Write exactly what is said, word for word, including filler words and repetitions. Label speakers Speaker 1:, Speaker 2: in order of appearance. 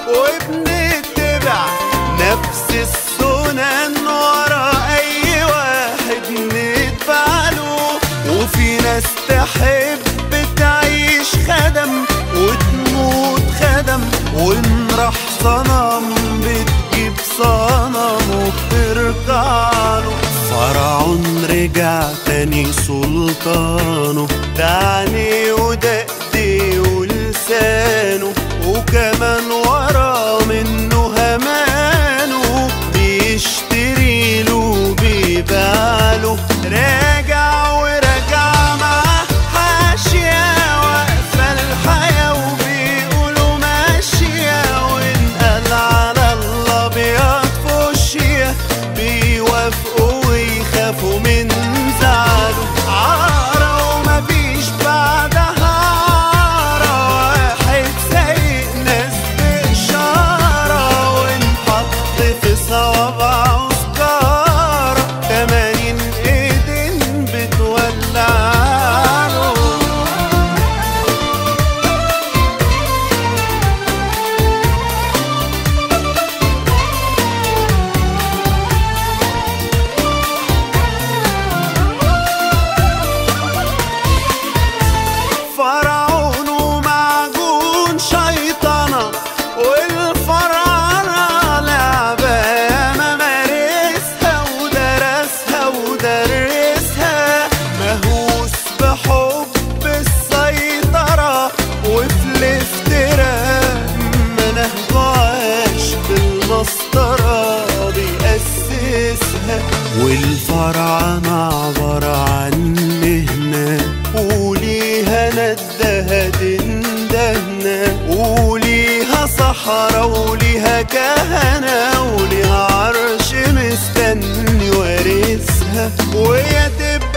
Speaker 1: وبنتبع نفس السنن ورا اي واحد نتبع له. وفي ناس تحب تعيش خدم وتموت خدم، وان راح صنم بتجيب صنم وبتركع له. فرعون رجع تاني سلطانه، دعني وده ايديه ولسانه، وكمان ورا منه همانه بيشتري له بيبيع له. راجع وراجع معاه حاشية واقفة الحياة وبيقولوا ماشية، وإن قال على الأبيض فوشية بيوافقوا ويخافوا من زعله. عارة ومفيش بعدها عارة، واحد سايق ناس بإشارة، ونحط في صوابعه سكارة تمانين ايدين بتولع له. فرعون ومعجون شيطنة، والفراعنة لعبة ياما مارسها ودرسها ودرسها. مهووس بحب السيطرة وفي الافتراء، منهجه عاش بالمسطرة بيأسسها. والفراعنة عبارة عن مهنة وليها ندها تندهنا، وليها صحراء وليها كهنة، وليها عرش مستني وارثها. ويا تبقى